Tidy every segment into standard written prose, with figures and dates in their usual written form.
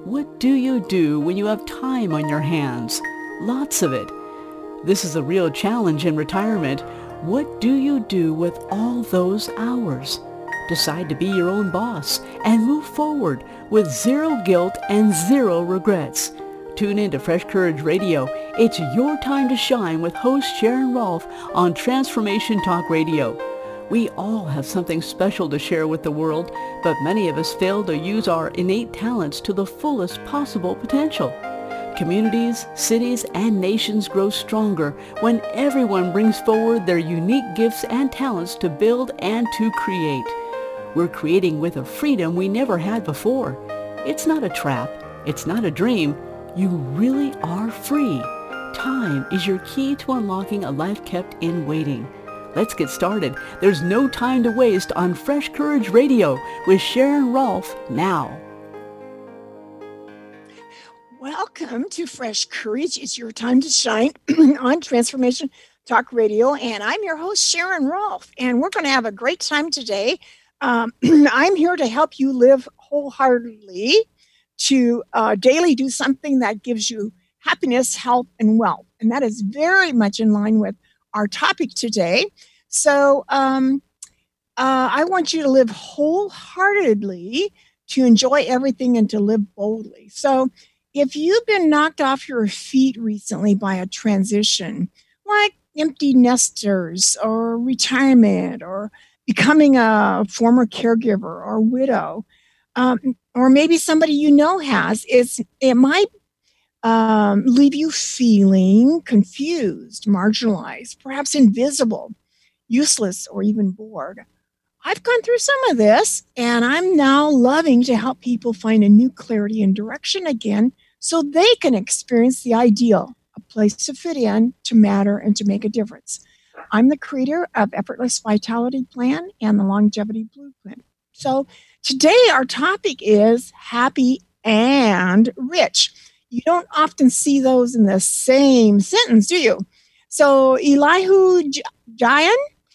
What do you do when you have time on your hands? Lots of it. This is a real challenge in retirement. What do you do with all those hours? Decide to be your own boss and move forward with zero guilt and zero regrets. Tune in to Fresh Courage Radio. It's your time to shine with host Sharon Rolfe on Transformation Talk Radio. We all have something special to share with the world, but many of us fail to use our innate talents to the fullest possible potential. Communities, cities, and nations grow stronger when everyone brings forward their unique gifts and talents to build and to create. We're creating with a freedom we never had before. It's not a trap. It's not a dream. You really are free. Time is your key to unlocking a life kept in waiting. Let's get started. There's no time to waste on Fresh Courage Radio with Sharon Rolfe now. Welcome to Fresh Courage. It's your time to shine on Transformation Talk Radio. And I'm your host, Sharon Rolfe. And we're going to have a great time today. I'm here to help you live wholeheartedly, to daily do something that gives you happiness, health, and wealth. And that is very much in line with our topic today. So I want you to live wholeheartedly, to enjoy everything, and to live boldly. So if you've been knocked off your feet recently by a transition, like empty nesters or retirement or becoming a former caregiver or widow, or maybe somebody you know has, it might leave you feeling confused, marginalized, perhaps invisible, useless, or even bored. I've gone through some of this, and I'm now loving to help people find a new clarity and direction again so they can experience the ideal, a place to fit in, to matter, and to make a difference. I'm the creator of Effortless Vitality Plan and the Longevity Blueprint. So today our topic is happy and rich. You don't often see those in the same sentence, do you? So Elihu Jayan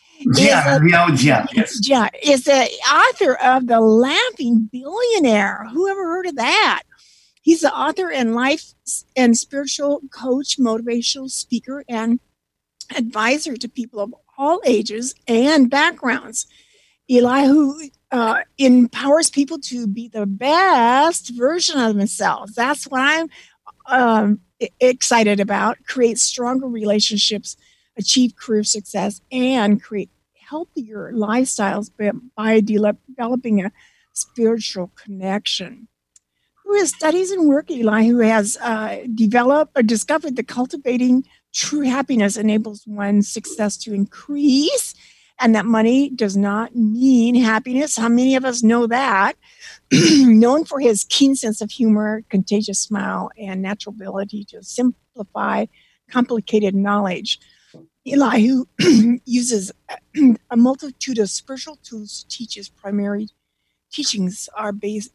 is the author of The Laughing Billionaire. Who ever heard of that? He's the author and life and spiritual coach, motivational speaker, and advisor to people of all ages and backgrounds. Elihu empowers people to be the best version of themselves. That's what I'm excited about. Create stronger relationships, achieve career success, and create healthier lifestyles by developing a spiritual connection. Through his studies and work, Elihu has discovered that cultivating true happiness enables one's success to increase, and that money does not mean happiness. How many of us know that? Known for his keen sense of humor, contagious smile, and natural ability to simplify complicated knowledge, Elihu uses a multitude of spiritual tools to teach his primary teachings are based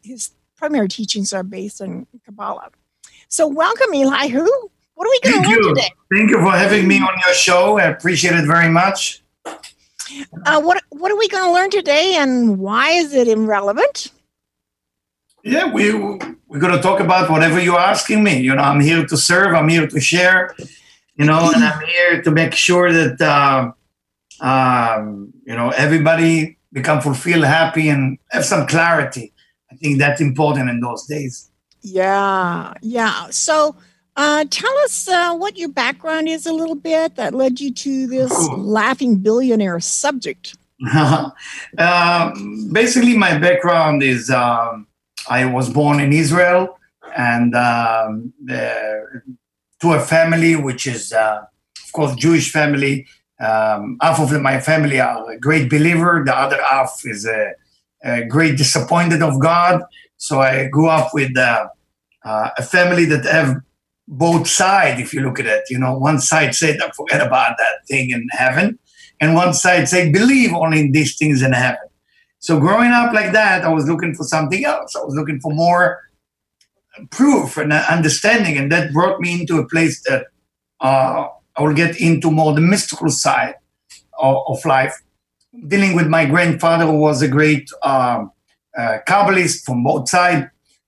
on Kabbalah. So welcome, Elihu. What are we going to learn today? Thank you for having me on your show. I appreciate it very much. What are we going to learn today, and why is it irrelevant? Yeah, we're going to talk about whatever you're asking me. You know, I'm here to serve. I'm here to share. You know, and I'm here to make sure that everybody become fulfilled, happy, and have some clarity. I think that's important in those days. Yeah. So tell us what your background is a little bit that led you to this laughing billionaire subject. Basically, my background is I was born in Israel and to a family which is, of course, Jewish family. Half of my family are a great believer. The other half is a great disappointed of God. So I grew up with a family that have both sides, if you look at it. You know, one side said, forget about that thing in heaven. And one side said, believe only in these things in heaven. So growing up like that, I was looking for something else. I was looking for more proof and understanding. And that brought me into a place that I will get into more the mystical side of life. Dealing with my grandfather, who was a great Kabbalist from both sides.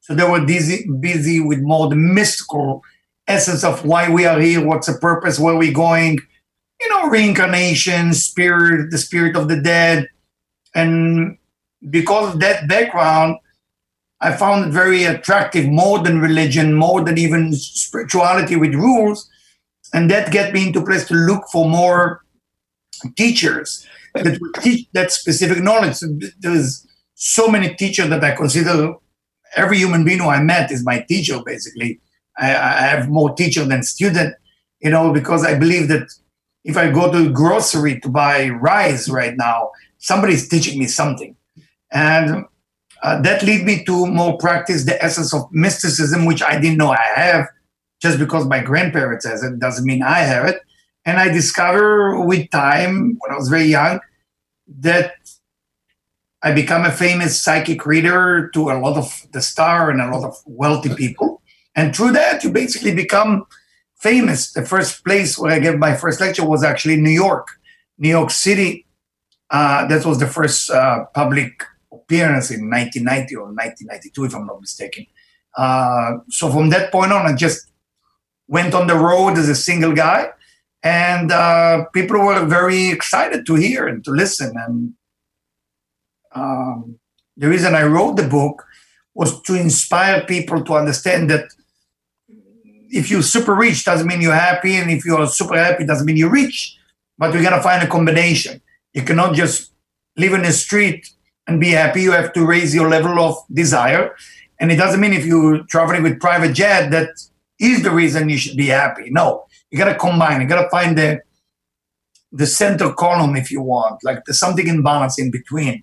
So they were busy with more the mystical essence of why we are here, what's the purpose, where we're going, reincarnation, spirit, the spirit of the dead. And because of that background, I found it very attractive, more than religion, more than even spirituality with rules. And that get me into place to look for more teachers that would teach that specific knowledge. So there's so many teachers that I consider every human being who I met is my teacher, basically. I have more teacher than student, because I believe that if I go to the grocery to buy rice right now, somebody's teaching me something. And that led me to more practice the essence of mysticism, which I didn't know I have. Just because my grandparents has it doesn't mean I have it. And I discovered with time, when I was very young, that I become a famous psychic reader to a lot of the star and a lot of wealthy people. And through that, you basically become famous. The first place where I gave my first lecture was actually New York City. That was the first public appearance in 1990 or 1992, if I'm not mistaken. So from that point on, I just went on the road as a single guy, and people were very excited to hear and to listen. And the reason I wrote the book was to inspire people to understand that if you're super rich doesn't mean you're happy, and if you're super happy doesn't mean you're rich. But we got to find a combination. You cannot just live in the street and be happy. You have to raise your level of desire. And it doesn't mean if you're traveling with private jet that is the reason you should be happy. No, you got to combine. You got to find the center column, if you want, like there's something in balance in between.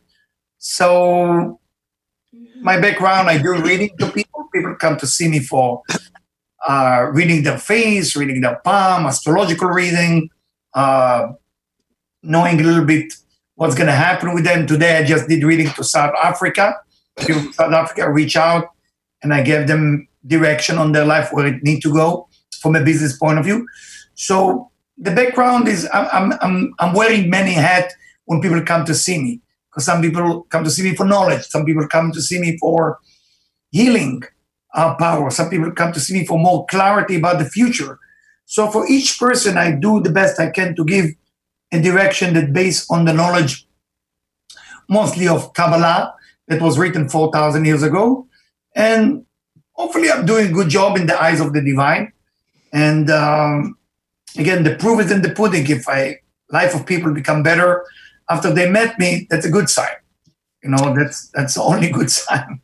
So my background, I do reading to people. People come to see me for reading their face, reading their palm, astrological reading, knowing a little bit what's going to happen with them. Today, I just did reading to South Africa. People from South Africa reach out, and I gave them direction on their life, where it need to go from a business point of view. So the background is I'm wearing many hats when people come to see me, because some people come to see me for knowledge. Some people come to see me for healing power. Some people come to see me for more clarity about the future. So for each person, I do the best I can to give a direction that based on the knowledge mostly of Kabbalah that was written 4,000 years ago. And hopefully I'm doing a good job in the eyes of the divine. And again, the proof is in the pudding. If life of people become better after they met me, that's a good sign. That's the only good sign.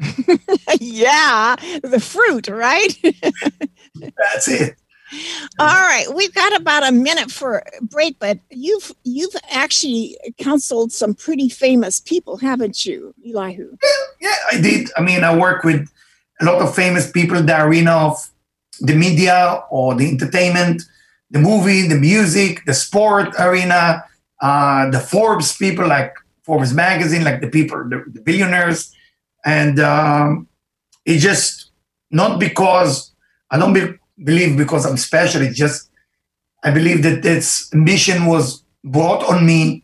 Yeah, the fruit, right? That's it. All right, we've got about a minute for a break, but you've actually counseled some pretty famous people, haven't you, Elihu? Yeah, I did. I mean, I work with a lot of famous people in the arena of the media or the entertainment, the movie, the music, the sport arena, the Forbes people, like Forbes magazine, like the people, the billionaires. And it's just not because I don't believe because I'm special. It's just I believe that this mission was brought on me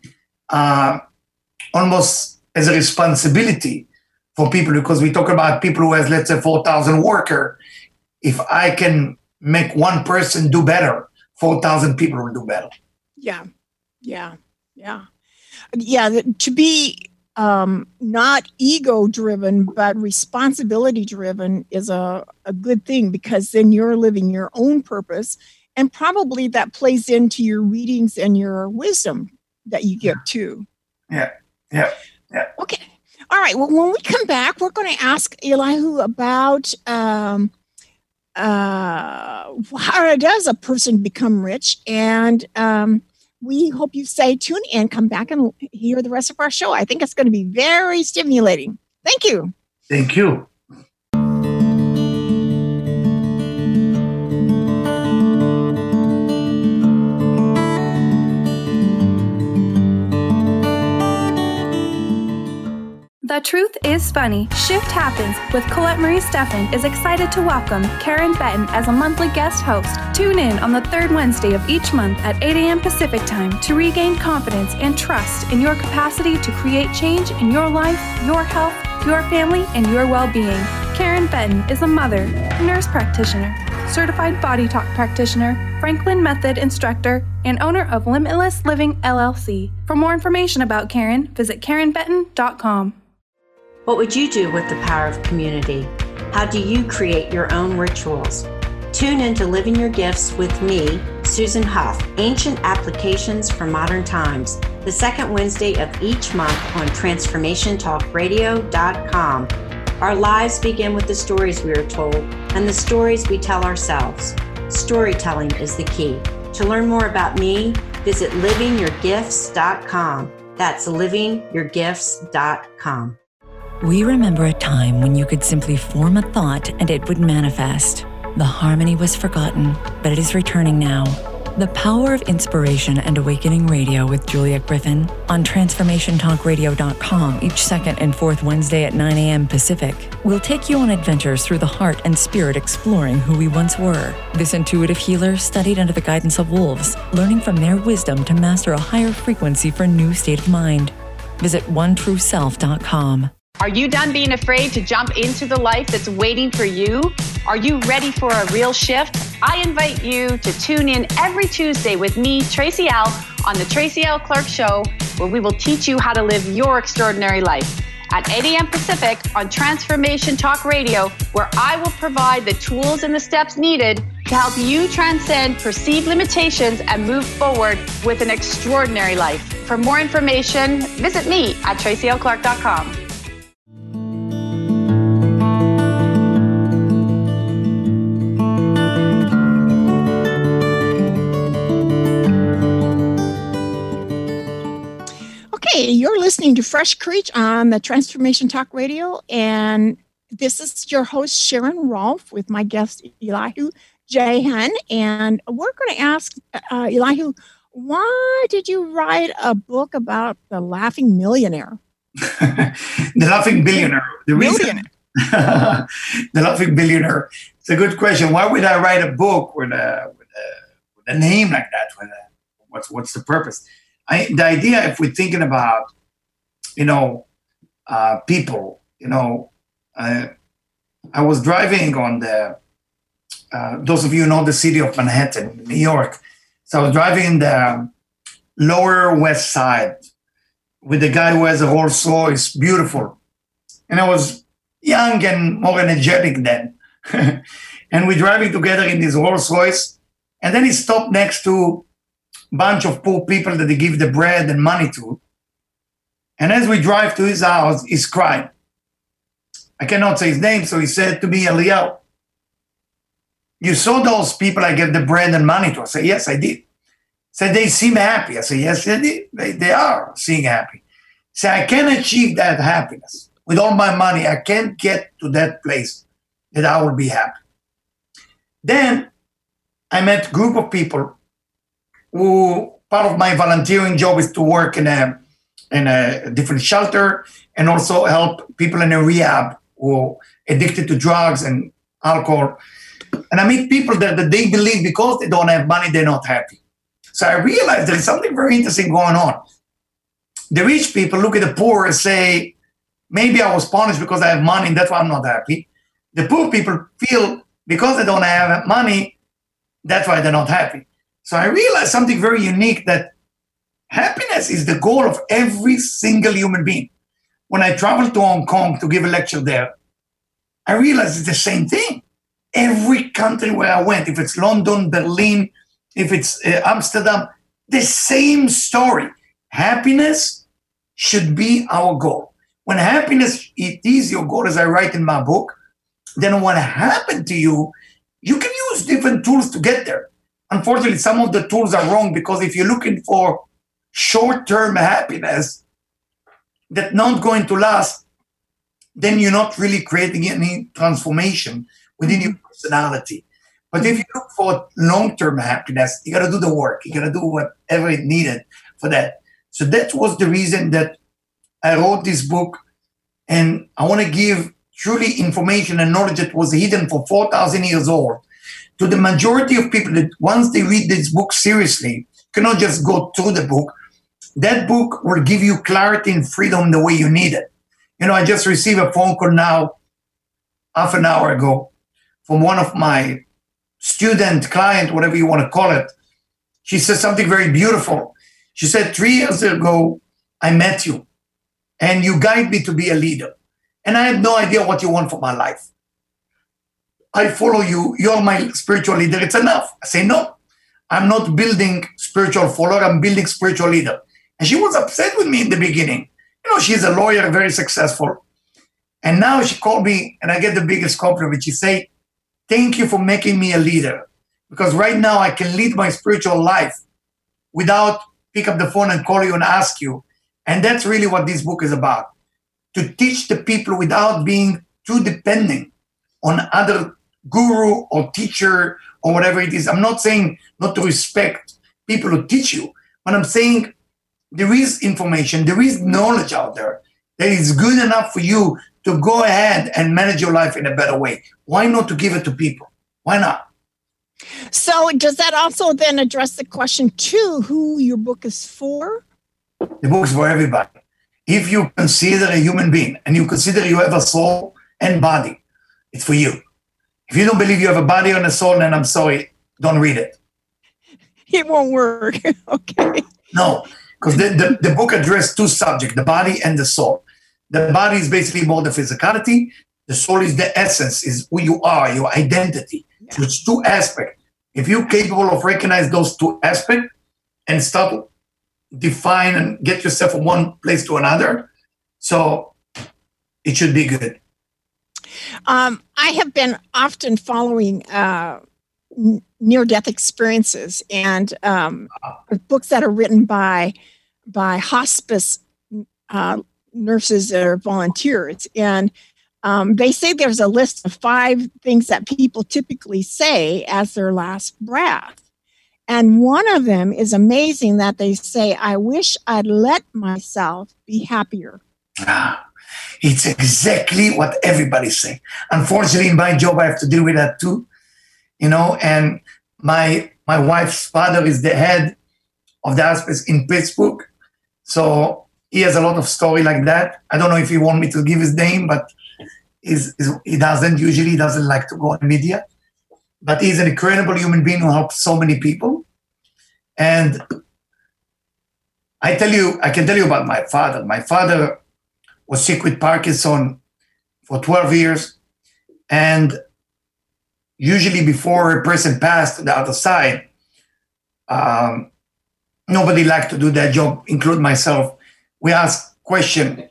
almost as a responsibility for people, because we talk about people who has, let's say, 4,000 workers. If I can make one person do better, 4,000 people will do better. Yeah. To be not ego-driven, but responsibility-driven is a good thing, because then you're living your own purpose, and probably that plays into your readings and your wisdom that you get too. Yeah. Okay. All right. Well, when we come back, we're going to ask Elihu about how does a person become rich, and we hope you stay tuned and come back and hear the rest of our show. I think it's going to be very stimulating. Thank you. Thank you. The Truth is Funny. Shift Happens with Colette Marie Steffen is excited to welcome Karen Benton as a monthly guest host. Tune in on the third Wednesday of each month at 8 a.m. Pacific Time to regain confidence and trust in your capacity to create change in your life, your health, your family, and your well-being. Karen Benton is a mother, nurse practitioner, certified body talk practitioner, Franklin Method instructor, and owner of Limitless Living LLC. For more information about Karen, visit KarenBenton.com. What would you do with the power of community? How do you create your own rituals? Tune in to Living Your Gifts with me, Susan Huff, Ancient Applications for Modern Times, the second Wednesday of each month on TransformationTalkRadio.com. Our lives begin with the stories we are told and the stories we tell ourselves. Storytelling is the key. To learn more about me, visit livingyourgifts.com. That's livingyourgifts.com. We remember a time when you could simply form a thought and it would manifest. The harmony was forgotten, but it is returning now. The Power of Inspiration and Awakening Radio with Juliet Griffin on TransformationTalkRadio.com each second and fourth Wednesday at 9 a.m. Pacific. We'll take you on adventures through the heart and spirit, exploring who we once were. This intuitive healer studied under the guidance of wolves, learning from their wisdom to master a higher frequency for a new state of mind. Visit OneTrueSelf.com. Are you done being afraid to jump into the life that's waiting for you? Are you ready for a real shift? I invite you to tune in every Tuesday with me, Tracy L., on the Tracy L. Clark Show, where we will teach you how to live your extraordinary life. At 8 a.m. Pacific on Transformation Talk Radio, where I will provide the tools and the steps needed to help you transcend perceived limitations and move forward with an extraordinary life. For more information, visit me at tracylclark.com. Hey, you're listening to Fresh Creech on the Transformation Talk Radio, and this is your host, Sharon Rolfe, with my guest, Elihu Jahan. And we're going to ask Elihu, why did you write a book about the laughing millionaire? The laughing billionaire. The laughing billionaire. It's a good question. Why would I write a book with a name like that? What's the purpose? The idea, if we're thinking about, people, I was driving on those of you know the city of Manhattan, New York. So I was driving in the Lower West Side with a guy who has a Rolls Royce, beautiful. And I was young and more energetic then. And we're driving together in this Rolls Royce. And then he stopped next to bunch of poor people that they give the bread and money to. And as we drive to his house, he's crying. I cannot say his name, so he said to me, Eliel, you saw those people I gave the bread and money to? I said, yes, I did. He said, they seem happy. I said, yes, they did. They are seeing happy. He said, I can't achieve that happiness. With all my money, I can't get to that place that I will be happy. Then I met a group of people who part of my volunteering job is to work in a different shelter and also help people in a rehab who are addicted to drugs and alcohol. And I meet people that they believe because they don't have money, they're not happy. So I realized there is something very interesting going on. The rich people look at the poor and say, maybe I was punished because I have money and that's why I'm not happy. The poor people feel because they don't have money, that's why they're not happy. So I realized something very unique, that happiness is the goal of every single human being. When I traveled to Hong Kong to give a lecture there, I realized it's the same thing. Every country where I went, if it's London, Berlin, if it's Amsterdam, the same story. Happiness should be our goal. When happiness it is your goal, as I write in my book, then what happened to you, you can use different tools to get there. Unfortunately, some of the tools are wrong, because if you're looking for short-term happiness that's not going to last, then you're not really creating any transformation within your personality. But if you look for long-term happiness, you got to do the work. You got to do whatever is needed for that. So that was the reason that I wrote this book. And I want to give truly information and knowledge that was hidden for 4,000 years old to the majority of people that once they read this book seriously, cannot just go through the book. That book will give you clarity and freedom the way you need it. I just received a phone call now half an hour ago from one of my student, client, whatever you want to call it. She said something very beautiful. She said, 3 years ago, I met you and you guide me to be a leader. And I had no idea what you want for my life. I follow you. You're my spiritual leader. It's enough. I say, no, I'm not building spiritual follower. I'm building spiritual leader. And she was upset with me in the beginning. You know, she's a lawyer, very successful. And now she called me and I get the biggest compliment. She say, thank you for making me a leader. Because right now I can lead my spiritual life without pick up the phone and call you and ask you. And that's really what this book is about. To teach the people without being too dependent on other guru or teacher or whatever it is. I'm not saying not to respect people who teach you, but I'm saying there is information, there is knowledge out there that is good enough for you to go ahead and manage your life in a better way. Why not to give it to people? Why not? So does that also then address the question too, who your book is for? The book is for everybody. If you consider a human being and you consider you have a soul and body, it's for you. If you don't believe you have a body and a soul, then I'm sorry, don't read it. It won't work. Okay. No, because the book addressed 2 subjects, the body and the soul. The body is basically more the physicality. The soul is the essence, is who you are, your identity. Yeah. So it's 2 aspects. If you're capable of recognizing those 2 aspects and start to define and get yourself from one place to another, so it should be good. I have been often following near-death experiences and books that are written by hospice nurses or volunteers. And they say there's a list of 5 things that people typically say as their last breath. And one of them is amazing that they say, I wish I'd let myself be happier. It's exactly what everybody's saying. Unfortunately, in my job, I have to deal with that too. You know, and my wife's father is the head of the hospice in Pittsburgh. So he has a lot of story like that. I don't know if he want me to give his name, but he doesn't. Usually he doesn't like to go on media. But he's an incredible human being who helps so many people. And I can tell you about my father. My father was sick with Parkinson for 12 years. And usually before a person passed to the other side, nobody liked to do that job, including myself. We asked question,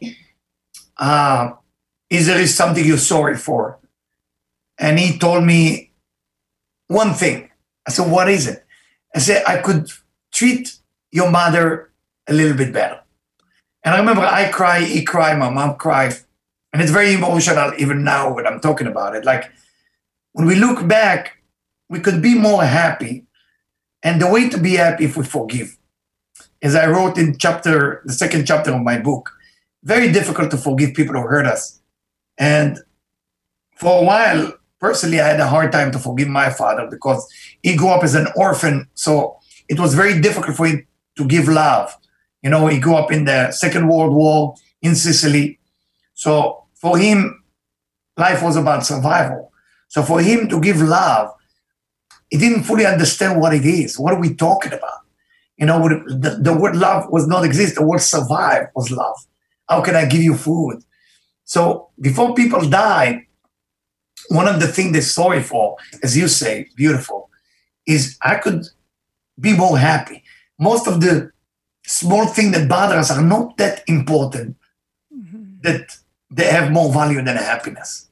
is there something you're sorry for? And he told me one thing. I said, what is it? I said, I could treat your mother a little bit better. And I remember I cry, he cried, my mom cried. And it's very emotional even now when I'm talking about it. Like when we look back, we could be more happy. And the way to be happy if we forgive. As I wrote in the 2nd chapter of my book, very difficult to forgive people who hurt us. And for a while, personally, I had a hard time to forgive my father because he grew up as an orphan. So it was very difficult for him to give love. You know, he grew up in the Second World War in Sicily. So for him, life was about survival. So for him to give love, he didn't fully understand what it is. What are we talking about? You know, the word love was not exist. The word survive was love. How can I give you food? So before people die, one of the things they're sorry for, as you say, beautiful, is I could be more happy. Most of the small things that bother us are not that important, that they have more value than happiness.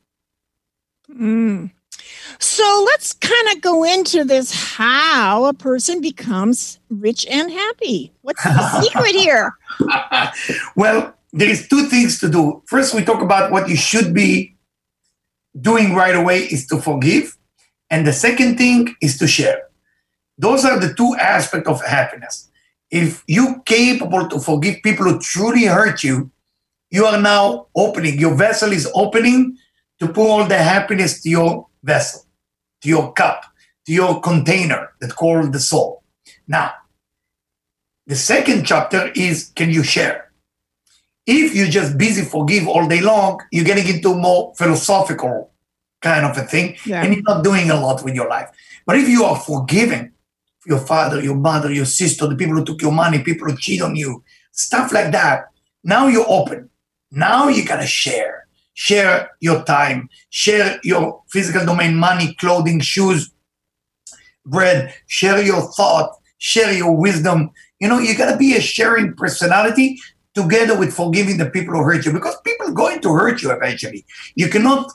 So let's kind of go into this, how a person becomes rich and happy. What's the secret here? Well, there is 2 things to do. First, we talk about what you should be doing right away is to forgive. And the second thing is to share. Those are the 2 aspects of happiness. If you're capable to forgive people who truly hurt you, you are now opening, your vessel is opening to pour all the happiness to your vessel, to your cup, to your container that called the soul. Now, the second chapter is, can you share? If you're just busy forgive all day long, you're getting into more philosophical kind of a thing, Yeah. and you're not doing a lot with your life. But if you are forgiving your father, your mother, your sister, the people who took your money, people who cheat on you, stuff like that, now you're open. Now you gotta share. Share your time, share your physical domain, money, clothing, shoes, bread, share your thought, share your wisdom. You know, you gotta be a sharing personality together with forgiving the people who hurt you, because people are going to hurt you eventually. You cannot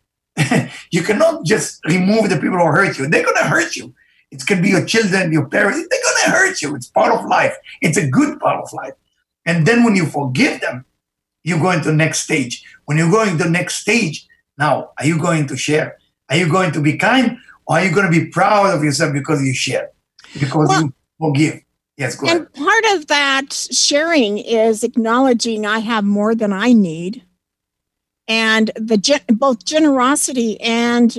just remove the people who hurt you. They're gonna hurt you. It can be your children, your parents, they're gonna hurt you. It's part of life. It's a good part of life. And then when you forgive them, you go into the next stage. When you're going to the next stage, now, are you going to share? Are you going to be kind? Or are you going to be proud of yourself because you share? Because you forgive? Yes, go ahead. And part of that sharing is acknowledging I have more than I need. And both generosity and,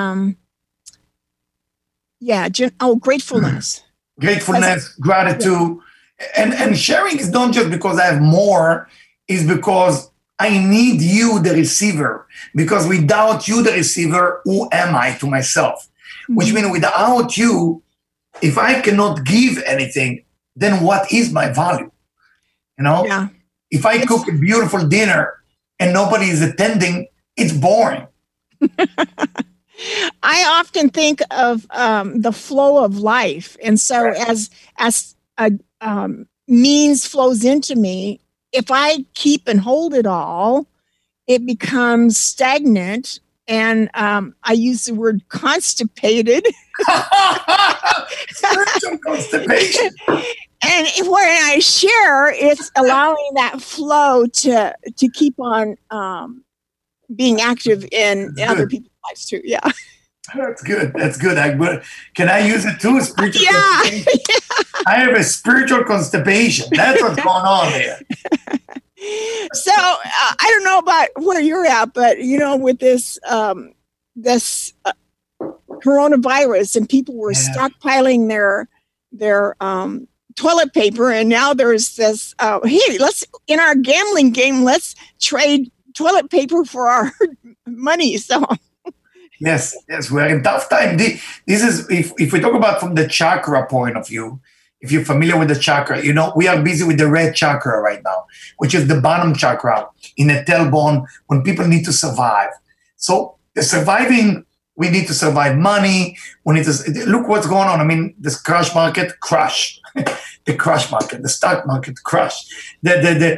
gratefulness. Gratefulness, gratitude. Yeah. And sharing is not just because I have more, is because I need you, the receiver. Because without you, the receiver, who am I to myself? Mm-hmm. Which means without you, if I cannot give anything, then what is my value? You know? Yeah. If I cook a beautiful dinner and nobody is attending, it's boring. I often think of the flow of life. And so as a means flows into me, if I keep and hold it all, it becomes stagnant. And I use the word constipated. Spiritual constipation. And when I share, it's allowing that flow to keep on being active in other people's lives too. Yeah. That's good. That's good. Can I use it too? Spiritual constipation? Yeah. I have a spiritual constipation. That's what's going on here. So I don't know about where you're at, but you know, with this coronavirus, and people were stockpiling their toilet paper, and now there's this. Hey, let's in our gambling game, let's trade toilet paper for our money. So. Yes, we're in tough time. This is if we talk about from the chakra point of view. If you're familiar with the chakra, you know, we are busy with the red chakra right now, which is the bottom chakra in the tailbone when people need to survive. So the surviving, we need to survive money. We need to look what's going on. I mean, this crash market, crash. The crash market, the stock market, crash. The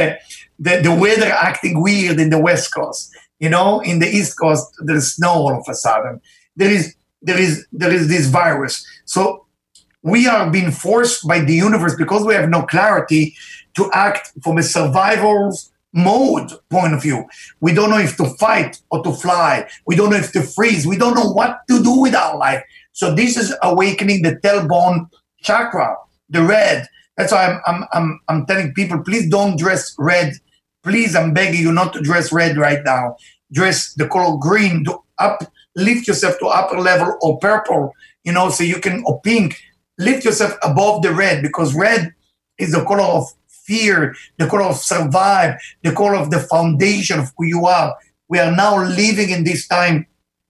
weather acting weird in the West Coast. You know, in the East Coast, there's snow all of a sudden. There is this virus. So we are being forced by the universe, because we have no clarity, to act from a survival mode point of view. We don't know if to fight or to fly. We don't know if to freeze. We don't know what to do with our life. So this is awakening the tailbone chakra, the red. That's why I'm telling people, please don't dress red. Please, I'm begging you not to dress red right now. Dress the color green, lift yourself to upper level, or purple, you know, so you can, or pink. Lift yourself above the red, because red is the color of fear, the color of survive, the color of the foundation of who you are. We are now living in this time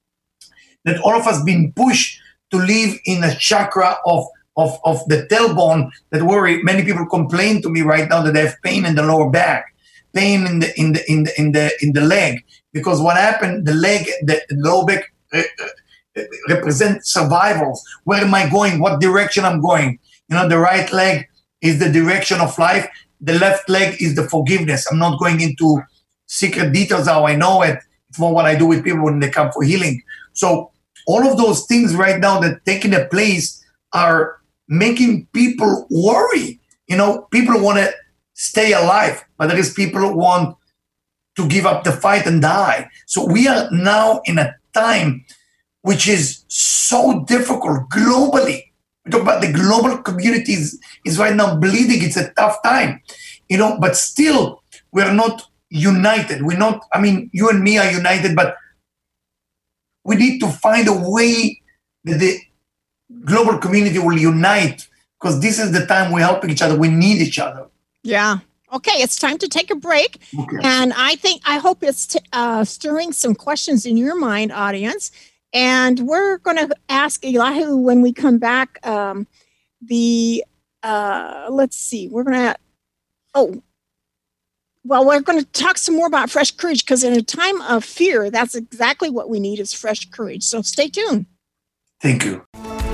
that all of us been pushed to live in a chakra of the tailbone that worry. Many people complain to me right now that they have pain in the lower back, pain in the leg, because what happened, the leg, the lower back represent survivals. Where am I going? What direction I'm going? You know, the right leg is the direction of life. The left leg is the forgiveness. I'm not going into secret details how I know it. It's more what I do with people when they come for healing. So all of those things right now that taking a place are making people worry. You know, people want to stay alive, but there is people who want to give up the fight and die. So we are now in a time which is so difficult globally. We talk about the global communities is right now bleeding. It's a tough time, you know, but still we're not united. We're not, I mean, you and me are united, but we need to find a way that the global community will unite, because this is the time we're helping each other. We need each other. Yeah. Okay, it's time to take a break. Okay. And I hope it's stirring some questions in your mind, audience. And we're going to ask Elihu when we come back. Let's see, we're going to talk some more about fresh courage, because in a time of fear, that's exactly what we need is fresh courage. So stay tuned. Thank you.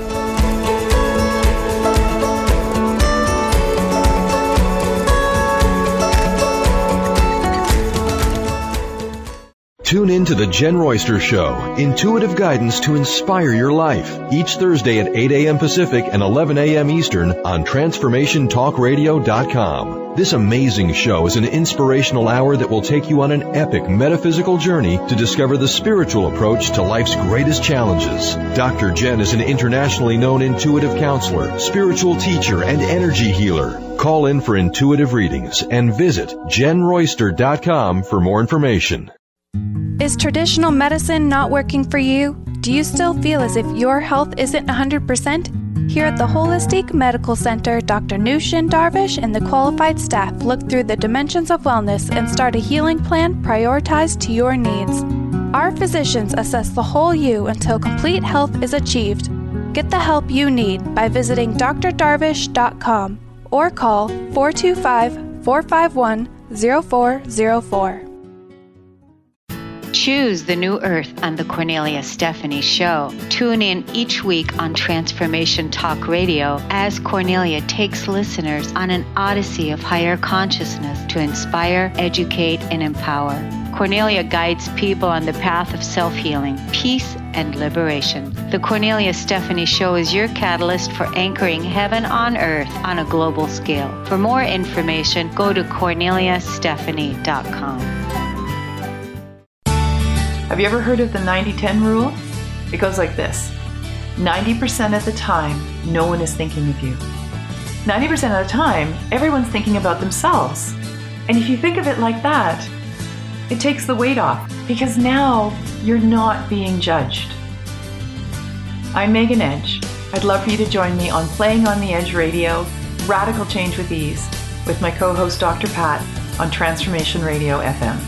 Tune in to The Jen Royster Show, intuitive guidance to inspire your life, each Thursday at 8 a.m. Pacific and 11 a.m. Eastern on TransformationTalkRadio.com. This amazing show is an inspirational hour that will take you on an epic metaphysical journey to discover the spiritual approach to life's greatest challenges. Dr. Jen is an internationally known intuitive counselor, spiritual teacher, and energy healer. Call in for intuitive readings and visit JenRoyster.com for more information. Is traditional medicine not working for you? Do you still feel as if your health isn't 100%? Here at the Holistic Medical Center, Dr. Nushin Darvish and the qualified staff look through the dimensions of wellness and start a healing plan prioritized to your needs. Our physicians assess the whole you until complete health is achieved. Get the help you need by visiting drdarvish.com or call 425-451-0404. Choose the new earth on the Cornelia Stephanie Show. Tune in each week on Transformation Talk Radio as Cornelia takes listeners on an odyssey of higher consciousness to inspire, educate, and empower. Cornelia guides people on the path of self-healing, peace, and liberation. The Cornelia Stephanie Show is your catalyst for anchoring heaven on earth on a global scale. For more information, go to CorneliaStephanie.com. Have you ever heard of the 90-10 rule? It goes like this. 90% of the time, no one is thinking of you. 90% of the time, everyone's thinking about themselves. And if you think of it like that, it takes the weight off, because now you're not being judged. I'm Megan Edge. I'd love for you to join me on Playing on the Edge Radio, Radical Change with Ease, with my co-host Dr. Pat on Transformation Radio FM.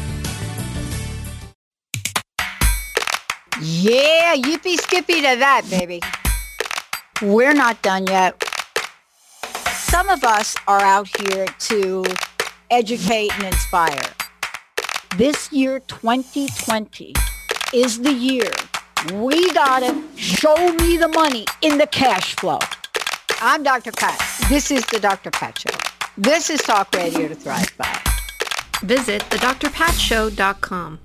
Yeah, yippee skippy to that, baby. We're not done yet. Some of us are out here to educate and inspire. This year, 2020, is the year we gotta show me the money in the cash flow. I'm Dr. Pat. This is the Dr. Pat Show. This is Talk Radio to Thrive By. Visit thedrpatshow.com.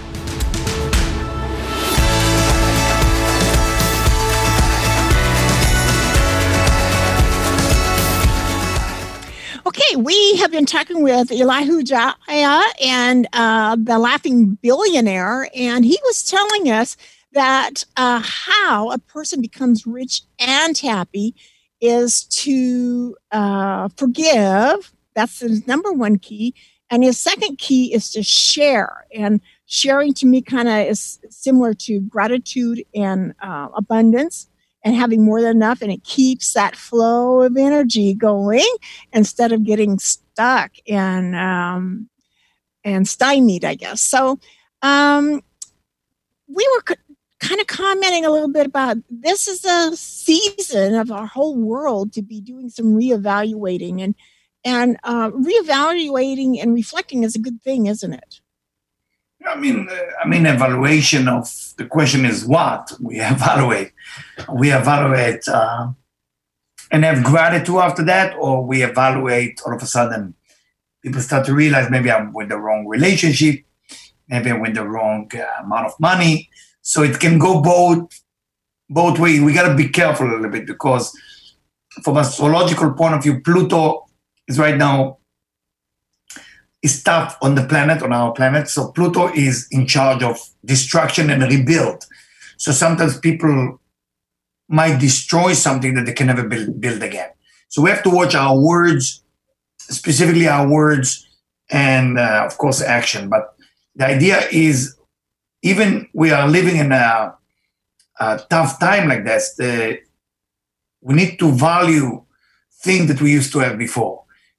Okay, we have been talking with Elihu Jaya and the Laughing Billionaire, and he was telling us that how a person becomes rich and happy is to forgive. That's his number one key. And his second key is to share. And sharing to me kind of is similar to gratitude and abundance. And having more than enough, and it keeps that flow of energy going instead of getting stuck and stymied, I guess. So we were kind of commenting a little bit about this is a season of our whole world to be doing some reevaluating, and reevaluating and reflecting is a good thing, isn't it? I mean, evaluation of the question is what we evaluate. We evaluate and have gratitude after that, or we evaluate all of a sudden. People start to realize maybe I'm with the wrong relationship, maybe I'm with the wrong amount of money. So it can go both ways. We got to be careful a little bit, because from an astrological point of view, Pluto is right now is tough on the planet, on our planet. So Pluto is in charge of destruction and rebuild. So sometimes people might destroy something that they can never build again. So we have to watch our words, specifically our words, and of course action. But the idea is, even we are living in a tough time like this, we need to value things that we used to have before.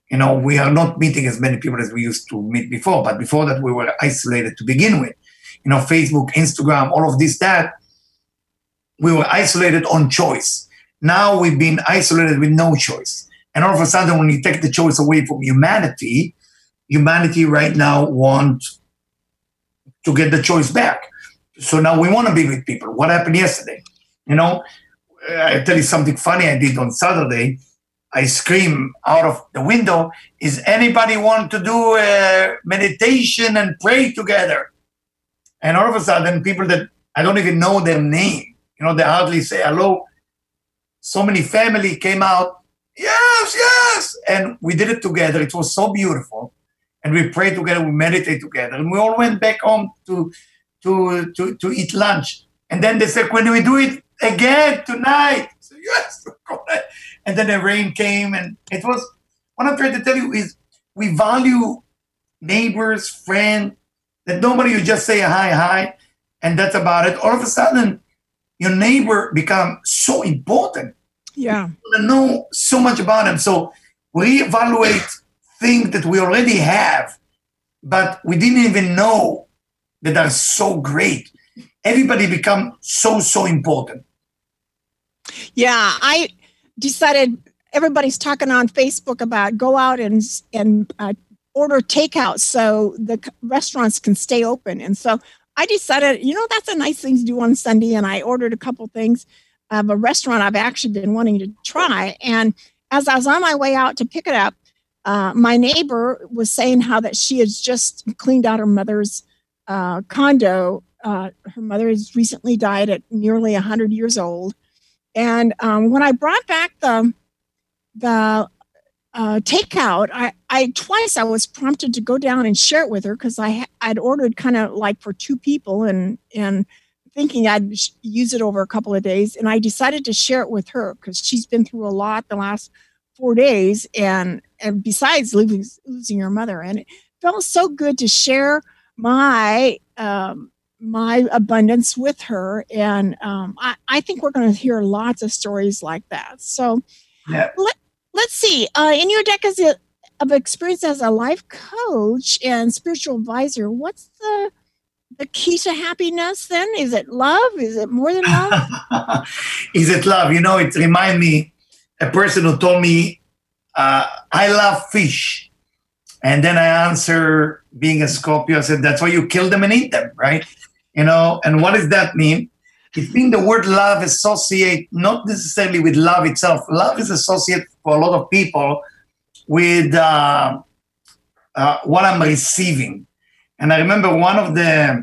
We are not meeting as many people as we used to meet before, but before that we were isolated to begin with. Facebook, Instagram, all of this, that, we were isolated on choice. Now we've been isolated with no choice. And all of a sudden, when you take the choice away from humanity right now wants to get the choice back. So now we want to be with people. What happened yesterday? I tell you something funny I did on Saturday. I screamed out of the window, is anybody want to do a meditation and pray together? And all of a sudden, people that I don't even know their name, they hardly say hello. So many family came out, yes. And we did it together. It was so beautiful. And we prayed together, we meditated together. And we all went back home to eat lunch. And then they said, when do we do it again tonight? So, yes. And then the rain came. And it was, what I'm trying to tell you is we value neighbors, friends, that nobody, you just say hi, and that's about it. All of a sudden, your neighbor becomes so important. Yeah. You know so much about them. So we evaluate things that we already have, but we didn't even know that are so great. Everybody become so important. Yeah, I decided everybody's talking on Facebook about go out and order takeout so the restaurants can stay open. And so I decided, that's a nice thing to do on Sunday. And I ordered a couple things of a restaurant I've actually been wanting to try. And as I was on my way out to pick it up, my neighbor was saying how that she has just cleaned out her mother's condo. Her mother has recently died at nearly 100 years old. And when I brought back the takeout, I was prompted to go down and share it with her because I'd ordered kind of like for two people and thinking I'd use it over a couple of days. And I decided to share it with her because she's been through a lot the last 4 days and besides losing her mother. And it felt so good to share my abundance with her. And I think we're going to hear lots of stories like that. So yeah. Let's see. In your deck of experience as a life coach and spiritual advisor, what's the key to happiness then? Is it love? Is it more than love? Is it love? It reminds me a person who told me, I love fish. And then I answer, being a Scorpio, I said, that's why you kill them and eat them, right? And what does that mean? It means the word love associate not necessarily with love itself. Love is associated for a lot of people with what I'm receiving. And I remember one of the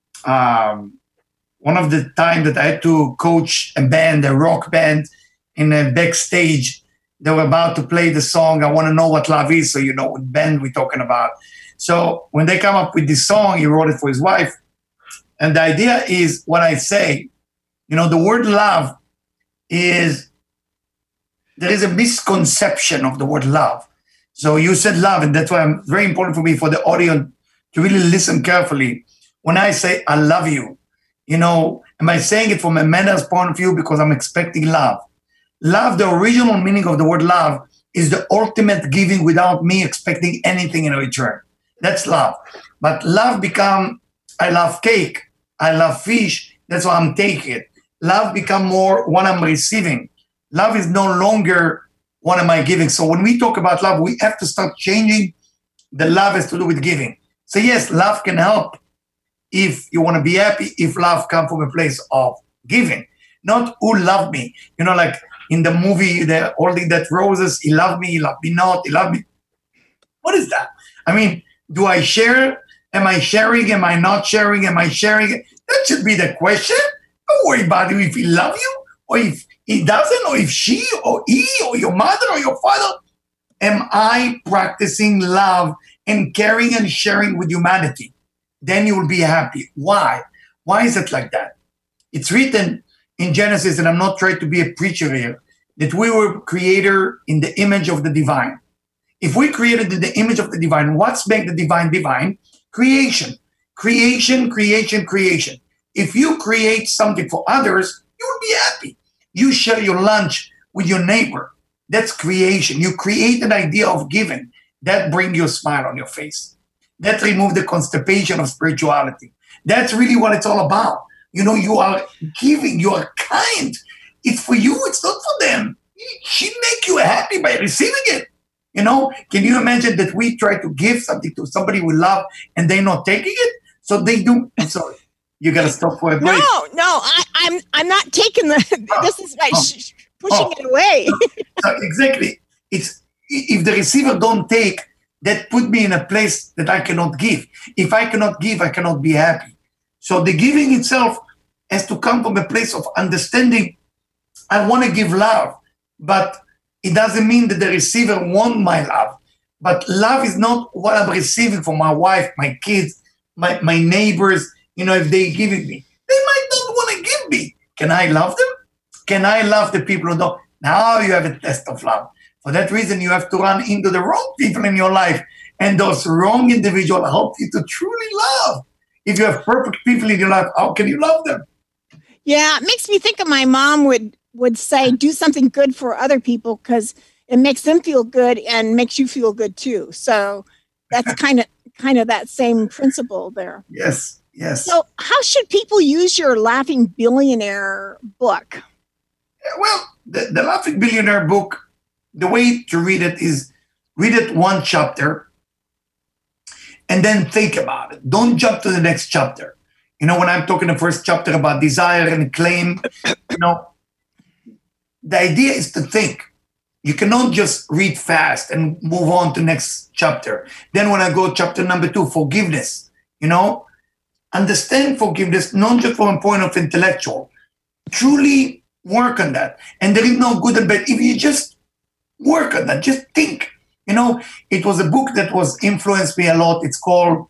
time that I had to coach a rock band, in a backstage. They were about to play the song, I Want to Know What Love Is, so you know what band we're talking about. So when they come up with this song, he wrote it for his wife. And the idea is what I say, the word love there is a misconception of the word love. So you said love, and that's why it's very important for me, for the audience, to really listen carefully. When I say, I love you, am I saying it from a manner's point of view because I'm expecting love? Love, the original meaning of the word love, is the ultimate giving without me expecting anything in return. That's love. But love become, I love cake, I love fish, that's why I'm taking it. Love become more what I'm receiving. Love is no longer what am I giving. So when we talk about love, we have to start changing the love has to do with giving. So yes, love can help if you want to be happy, if love comes from a place of giving, not who loved me. Like in the movie, the Holding That Roses, he loved me not, he loved me. What is that? I mean, do I share? Am I sharing? Am I not sharing? Am I sharing? That should be the question. Don't worry about it if he loves you or if he doesn't, or if she or he or your mother or your father. Am I practicing love and caring and sharing with humanity? Then you will be happy. Why? Why is it like that? It's written in Genesis, and I'm not trying to be a preacher here, that we were created in the image of the divine. If we created in the image of the divine, what's make the divine divine? Creation. Creation. If you create something for others, you will be happy. You share your lunch with your neighbor. That's creation. You create an idea of giving. That brings you a smile on your face. That removes the constipation of spirituality. That's really what it's all about. You are giving, you are kind. It's for you, it's not for them. She make you happy by receiving it. Can you imagine that we try to give something to somebody we love and they're not taking it? So they do. I'm sorry. You got to stop for a break. No, I'm not taking this is like pushing it away. Exactly. It's if the receiver don't take, that put me in a place that I cannot give. If I cannot give, I cannot be happy. So the giving itself has to come from a place of understanding. I want to give love, but it doesn't mean that the receiver want my love. But love is not what I'm receiving from my wife, my kids, my neighbors. If they give it me, they might not want to give me. Can I love them? Can I love the people who don't? Now you have a test of love. For that reason, you have to run into the wrong people in your life. And those wrong individuals help you to truly love. If you have perfect people in your life, how can you love them? Yeah, it makes me think of my mom would say, do something good for other people because it makes them feel good and makes you feel good too. So that's kind of that same principle there. Yes. So how should people use your Laughing Billionaire book? Well, the Laughing Billionaire book, the way to read it is read it one chapter and then think about it. Don't jump to the next chapter. When I'm talking the first chapter about desire and claim, the idea is to think. You cannot just read fast and move on to next chapter. Then when I go chapter number 2, forgiveness, understand forgiveness, not just from a point of intellectual. Truly work on that. And there is no good and bad. If you just work on that, just think. It was a book that was influenced me a lot. It's called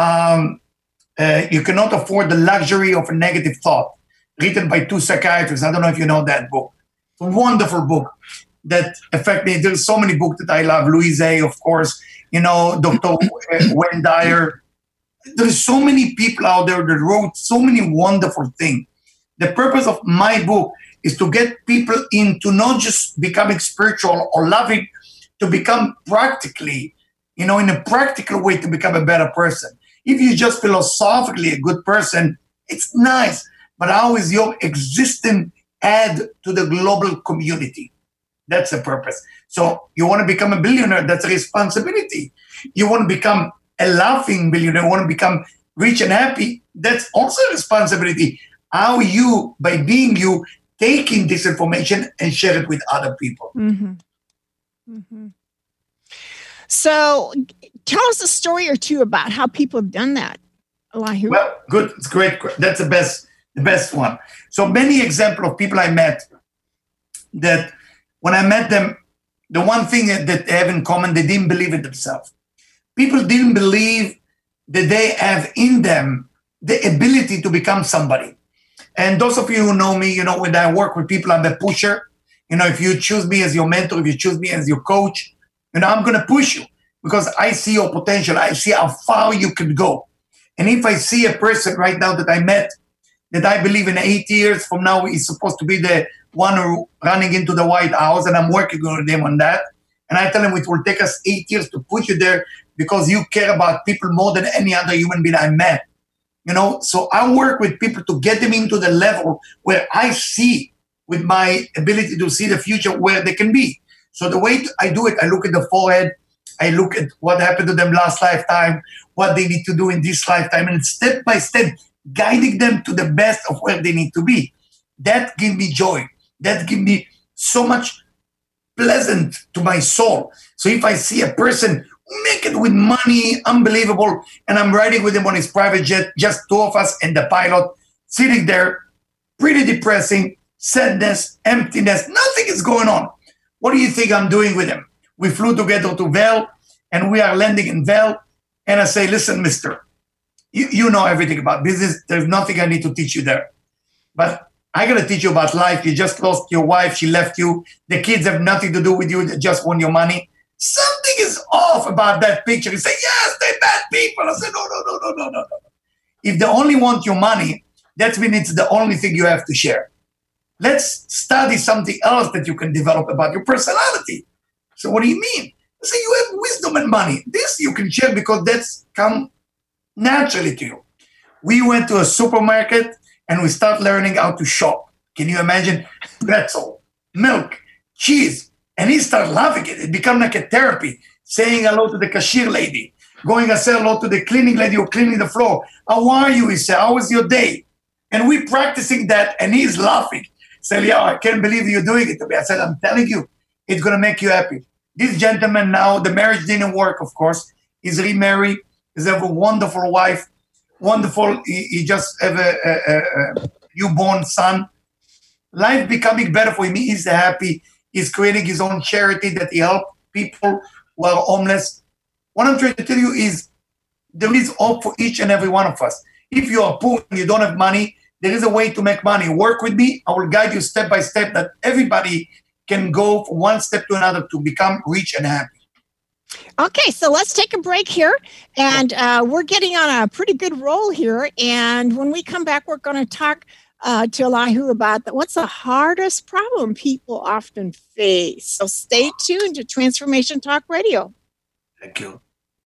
You Cannot Afford the Luxury of a Negative Thought, written by 2 psychiatrists. I don't know if you know that book. It's a wonderful book that affect me. There's so many books that I love. Louise Hay, of course, Dr. Wayne Dyer. There's so many people out there that wrote so many wonderful things. The purpose of my book is to get people into not just becoming spiritual or loving, to become practically, in a practical way to become a better person. If you're just philosophically a good person, it's nice. But how is your existence add to the global community? That's the purpose. So you want to become a billionaire, that's a responsibility. You want to become a laughing billionaire, you want to become rich and happy, that's also a responsibility. How you, by being you, taking this information and share it with other people. Mm-hmm. Mm-hmm. So tell us a story or two about how people have done that, Elihu. Well, good. It's great. That's the best one. So many examples of people I met that when I met them, the one thing that they have in common, they didn't believe in themselves. People didn't believe that they have in them the ability to become somebody. And those of you who know me, when I work with people, I'm a pusher. If you choose me as your mentor, if you choose me as your coach, I'm going to push you because I see your potential. I see how far you can go. And if I see a person right now that I met, that I believe in 8 years from now is supposed to be the one who running into the White House, and I'm working with them on that. And I tell them it will take us 8 years to put you there because you care about people more than any other human being I met. So I work with people to get them into the level where I see with my ability to see the future where they can be. So the way I do it, I look at the forehead, I look at what happened to them last lifetime, what they need to do in this lifetime, and step by step, guiding them to the best of where they need to be. That gives me joy. That gives me so much pleasant to my soul. So if I see a person make it with money, unbelievable, and I'm riding with him on his private jet, just 2 of us and the pilot, sitting there, pretty depressing, sadness, emptiness, nothing is going on. What do you think I'm doing with him? We flew together to Vel, and we are landing in Vel, and I say, listen, mister, you know everything about business. There's nothing I need to teach you there. But I got to teach you about life. You just lost your wife. She left you. The kids have nothing to do with you. They just want your money. Something is off about that picture. You say, yes, they're bad people. I say, no. If they only want your money, that means it's the only thing you have to share. Let's study something else that you can develop about your personality. So what do you mean? I say, you have wisdom and money. This you can share because that's come naturally to you. We went to a supermarket and we start learning how to shop. Can you imagine? Pretzel, milk, cheese. And he started laughing. It became like a therapy, saying hello to the cashier lady, going and say hello to the cleaning lady who cleaning the floor. How are you? He said, how was your day? And we practicing that, and he's laughing. Say, yeah, I can't believe you're doing it to me. I said, I'm telling you, it's going to make you happy. This gentleman now, the marriage didn't work, of course. He's remarried. He's have a wonderful wife. Wonderful. He just have a newborn son. Life becoming better for him. He's happy. He's creating his own charity that he helps people who are homeless. What I'm trying to tell you is there is hope for each and every one of us. If you are poor and you don't have money, there is a way to make money. Work with me. I will guide you step by step that everybody can go from one step to another to become rich and happy. Okay, so let's take a break here. And we're getting on a pretty good roll here. And when we come back, we're going to talk to Elihu about what's the hardest problem people often face. So stay tuned to Transformation Talk Radio. Thank you.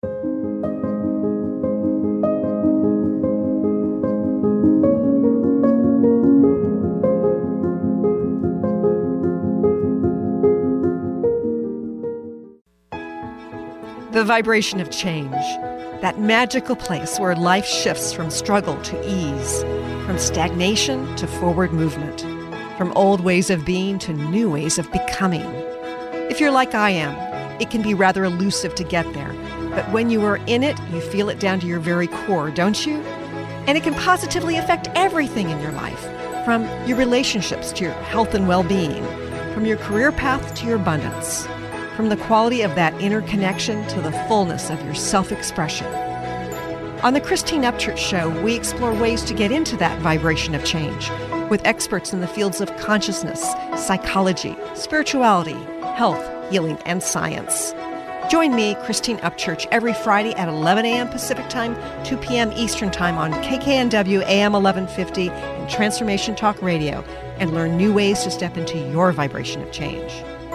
The vibration of change, that magical place where life shifts from struggle to ease, from stagnation to forward movement, from old ways of being to new ways of becoming. If you're like I am, it can be rather elusive to get there, but when you are in it, you feel it down to your very core, don't you? And it can positively affect everything in your life, from your relationships to your health and well-being, from your career path to your abundance, from the quality of that inner connection to the fullness of your self-expression. On the Christine Upchurch Show, we explore ways to get into that vibration of change with experts in the fields of consciousness, psychology, spirituality, health, healing, and science. Join me, Christine Upchurch, every Friday at 11 a.m. Pacific Time, 2 p.m. Eastern Time on KKNW AM 1150 and Transformation Talk Radio, and learn new ways to step into your vibration of change.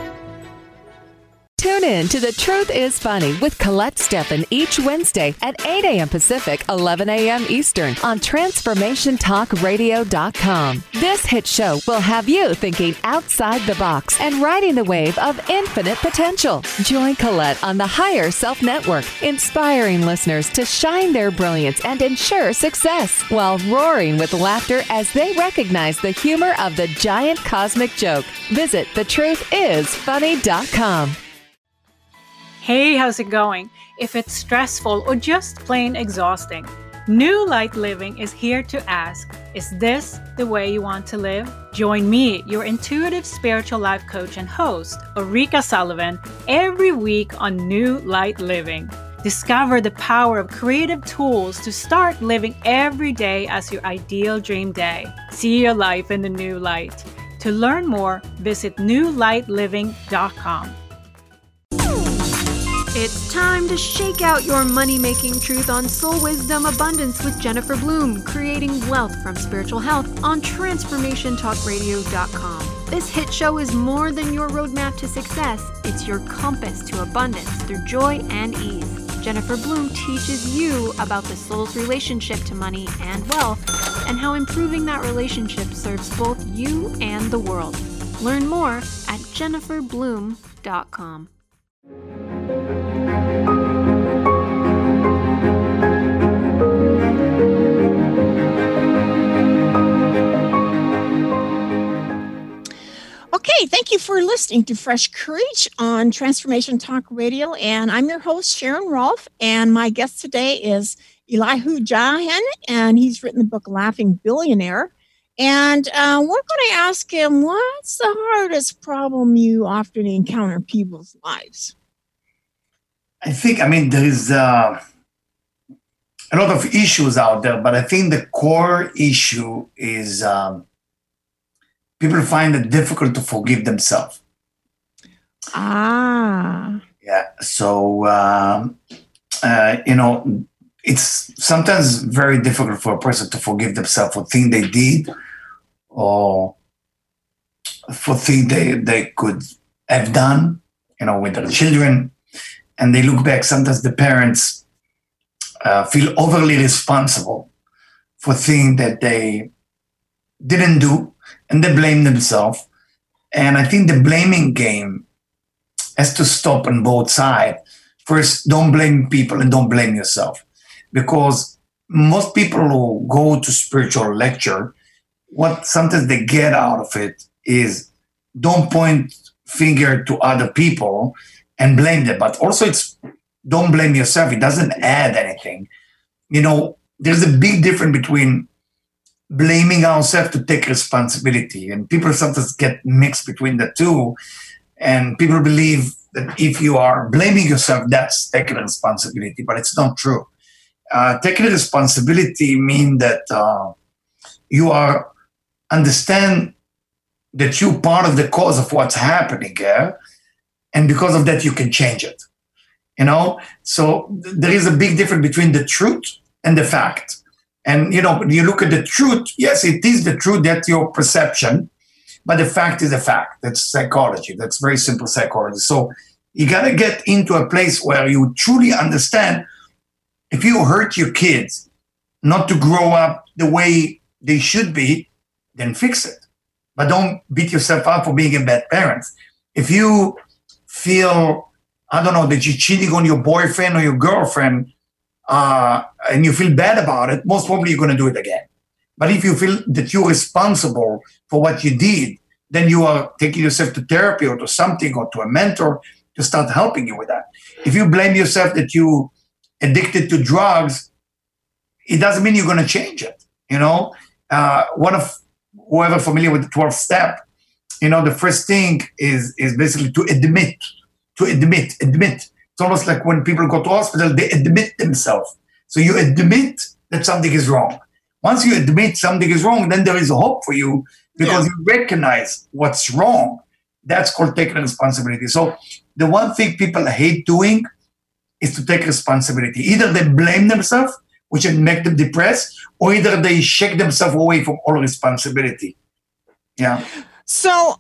Tune in to The Truth is Funny with Colette Steffen each Wednesday at 8 a.m. Pacific, 11 a.m. Eastern on TransformationTalkRadio.com. This hit show will have you thinking outside the box and riding the wave of infinite potential. Join Colette on the Higher Self Network, inspiring listeners to shine their brilliance and ensure success while roaring with laughter as they recognize the humor of the giant cosmic joke. Visit thetruthisfunny.com. Hey, how's it going? If it's stressful or just plain exhausting, New Light Living is here to ask, is this the way you want to live? Join me, your intuitive spiritual life coach and host, Ulrika Sullivan, every week on New Light Living. Discover the power of creative tools to start living every day as your ideal dream day. See your life in the new light. To learn more, visit newlightliving.com. It's time to shake out your money-making truth on Soul Wisdom Abundance with Jennifer Bloom, creating wealth from spiritual health on TransformationTalkRadio.com. This hit show is more than your roadmap to success. It's your compass to abundance through joy and ease. Jennifer Bloom teaches you about the soul's relationship to money and wealth and how improving that relationship serves both you and the world. Learn more at jenniferbloom.com. Okay, thank you for listening to Fresh Courage on Transformation Talk Radio, and I'm your host, Sharon Rolfe, and my guest today is Elihu Jahan, and he's written the book Laughing Billionaire, and we're going to ask him, what's the hardest problem you often encounter in people's lives? I think, there is a lot of issues out there, but I think the core issue is people find it difficult to forgive themselves. Ah. Yeah. So, it's sometimes very difficult for a person to forgive themselves for things they did or for things they could have done, with their children. And they look back, sometimes the parents feel overly responsible for things that they didn't do, and they blame themselves. And I think the blaming game has to stop on both sides. First, don't blame people and don't blame yourself. Because most people who go to spiritual lecture, what sometimes they get out of it is don't point finger to other people and blame them. But also it's don't blame yourself. It doesn't add anything. There's a big difference between blaming ourselves to take responsibility. And people sometimes get mixed between the two. And people believe that if you are blaming yourself, that's taking responsibility. But it's not true. Taking responsibility means that you are understand that you're part of the cause of what's happening here. And because of that, you can change it. So there is a big difference between the truth and the fact. And, you look at the truth, yes, it is the truth, that's your perception, but the fact is a fact. That's psychology. That's very simple psychology. So you got to get into a place where you truly understand if you hurt your kids not to grow up the way they should be, then fix it. But don't beat yourself up for being a bad parent. If you feel, that you're cheating on your boyfriend or your girlfriend, and you feel bad about it, most probably you're going to do it again. But if you feel that you're responsible for what you did, then you are taking yourself to therapy or to something or to a mentor to start helping you with that. If you blame yourself that you addicted to drugs, it doesn't mean you're going to change it. One of whoever familiar with the 12th step, the first thing is basically to admit. It's almost like when people go to hospital, they admit themselves. So you admit that something is wrong. Once you admit something is wrong, then there is a hope for you because you recognize what's wrong. That's called taking responsibility. So the one thing people hate doing is to take responsibility. Either they blame themselves, which will make them depressed, or either they shake themselves away from all responsibility. Yeah. So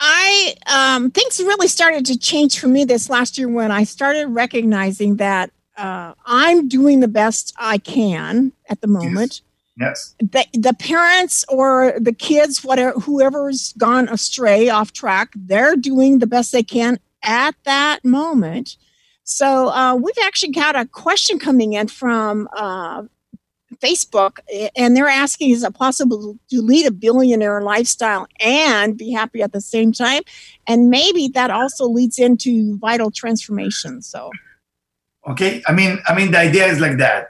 things really started to change for me this last year when I started recognizing that I'm doing the best I can at the moment. Yes. The parents or the kids, whoever's gone astray, off track, they're doing the best they can at that moment. So we've actually got a question coming in from Facebook, and they're asking, is it possible to lead a billionaire lifestyle and be happy at the same time? And maybe that also leads into vital transformation. So, okay. I mean, the idea is like that.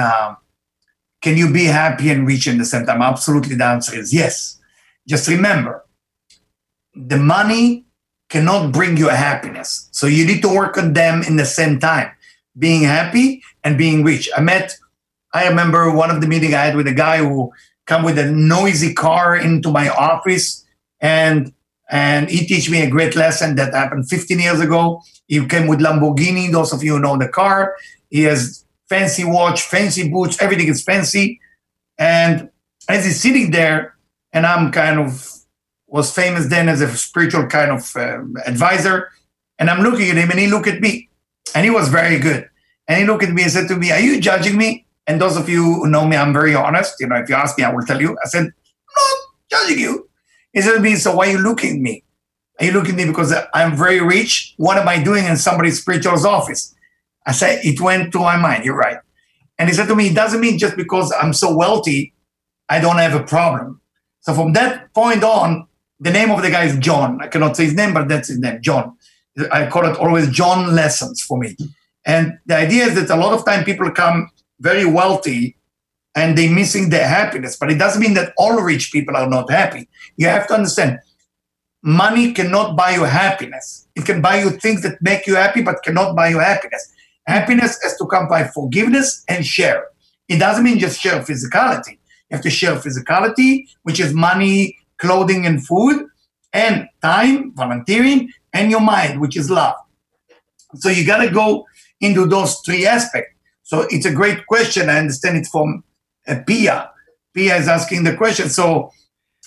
Can you be happy and rich in the same time? Absolutely. The answer is yes. Just remember, the money cannot bring you a happiness. So you need to work on them in the same time, being happy and being rich. I remember one of the meetings I had with a guy who come with a noisy car into my office, and he teach me a great lesson that happened 15 years ago. He came with Lamborghini. Those of you who know the car, he has fancy watch, fancy boots, everything is fancy. And as he's sitting there, and I'm was famous then as a spiritual kind of advisor, and I'm looking at him, and he looked at me, and he was very good. And he looked at me and said to me, "Are you judging me?" And those of you who know me, I'm very honest. If you ask me, I will tell you. I said, "No, judging you." He said to me, "So why are you looking at me? Are you looking at me because I'm very rich? What am I doing in somebody's spiritual's office?" I said, it went to my mind. You're right. And he said to me, it doesn't mean just because I'm so wealthy, I don't have a problem. So from that point on, the name of the guy is John. I cannot say his name, but that's his name, John. I call it always John Lessons for me. And the idea is that a lot of time people come very wealthy and they're missing their happiness. But it doesn't mean that all rich people are not happy. You have to understand, money cannot buy you happiness. It can buy you things that make you happy, but cannot buy you happiness. Happiness has to come by forgiveness and share. It doesn't mean just share physicality. You have to share physicality, which is money, clothing, and food, and time, volunteering, and your mind, which is love. So you got to go into those three aspects. So it's a great question. I understand it from Pia. Pia is asking the question. So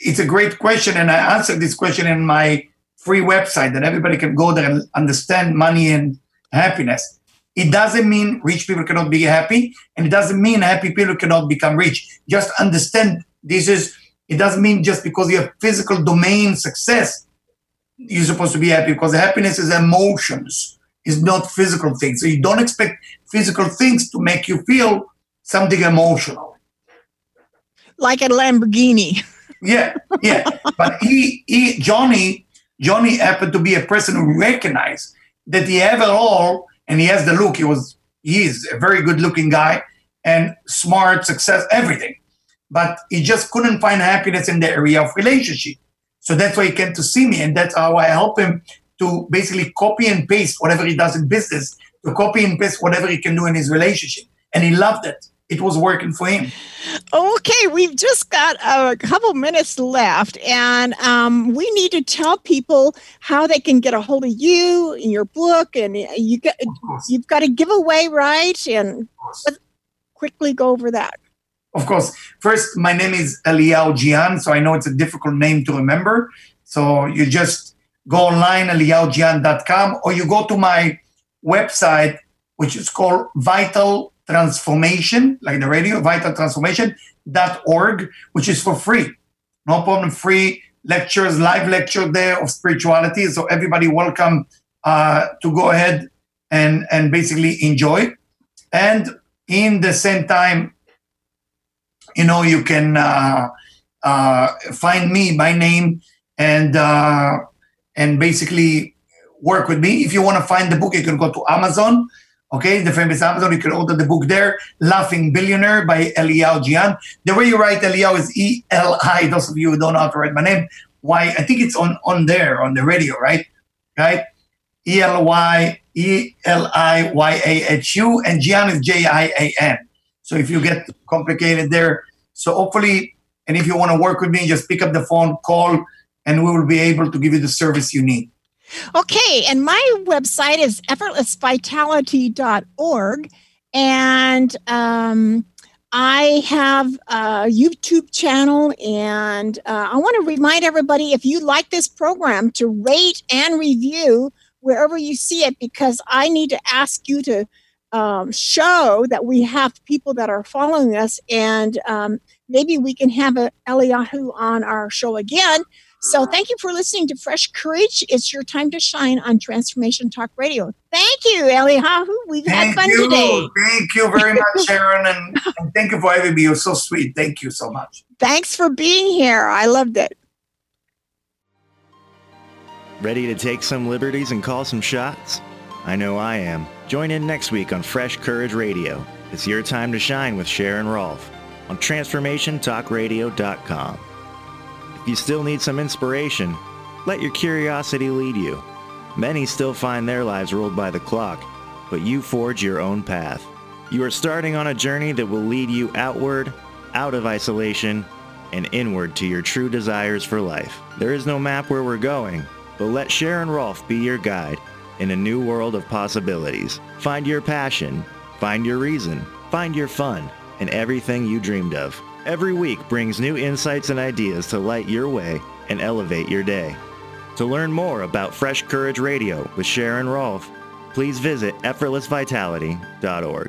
it's a great question, and I answered this question in my free website that everybody can go there and understand money and happiness. It doesn't mean rich people cannot be happy, and it doesn't mean happy people cannot become rich. Just understand it doesn't mean just because you have physical domain success, you're supposed to be happy, because happiness is emotions, it's not physical things. So you don't expect physical things to make you feel something emotional. Like a Lamborghini. Yeah. But Johnny happened to be a person who recognized that he have it all, and he has the look. He is a very good looking guy and smart, success, everything. But he just couldn't find happiness in the area of relationship. So that's why he came to see me, and that's how I help him to basically copy and paste whatever he does in business, to copy and paste whatever he can do in his relationship. And he loved it. It was working for him. Okay, we've just got a couple minutes left, and we need to tell people how they can get a hold of you and your book, and you've got a giveaway, right? And let's quickly go over that. Of course. First, my name is Eliyahu Jian, so I know it's a difficult name to remember. So you just go online, eliyahujian.com, or you go to my website, which is called Vital Transformation, like the radio, vitaltransformation.org, which is for free. No problem, free lectures, live lecture there of spirituality. So everybody welcome to go ahead and basically enjoy. And in the same time, you can find me, my name, and basically work with me. If you want to find the book, you can go to Amazon. Okay, the famous Amazon. You can order the book there, Laughing Billionaire by Eliyahu Jian. The way you write Eliyahu is E-L-I. Those of you who don't know how to write my name, why? I think it's on there, on the radio, right? Right? E-L-I-Y-A-H-U, and Jian is J-I-A-N. So if you get complicated there, so hopefully, and if you want to work with me, just pick up the phone, call, and we will be able to give you the service you need. Okay, and my website is effortlessvitality.org, and I have a YouTube channel, and I want to remind everybody, if you like this program, to rate and review wherever you see it, because I need to ask you to show that we have people that are following us, and maybe we can have Eliyahu on our show again. So thank you for listening to Fresh Courage. It's your time to shine on Transformation Talk Radio. Thank you, Eliyahu. We've had fun today. Thank you very much, Sharon, and thank you for having me. You're so sweet. Thank you so much. Thanks for being here. I loved it. Ready to take some liberties and call some shots? I know I am. Join in next week on Fresh Courage Radio. It's your time to shine with Sharon Rolfe on TransformationTalkRadio.com. If you still need some inspiration, let your curiosity lead you. Many still find their lives ruled by the clock, but you forge your own path. You are starting on a journey that will lead you outward, out of isolation, and inward to your true desires for life. There is no map where we're going, but let Sharon Rolfe be your guide in a new world of possibilities. Find your passion, find your reason, find your fun, and everything you dreamed of. Every week brings new insights and ideas to light your way and elevate your day. To learn more about Fresh Courage Radio with Sharon Rolfe, please visit effortlessvitality.org.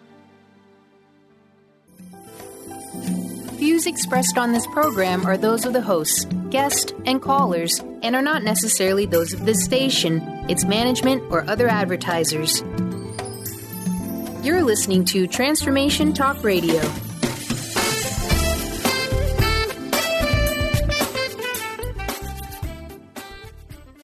Views expressed on this program are those of the hosts, guests, and callers, and are not necessarily those of this station, its management, or other advertisers. You're listening to Transformation Talk Radio.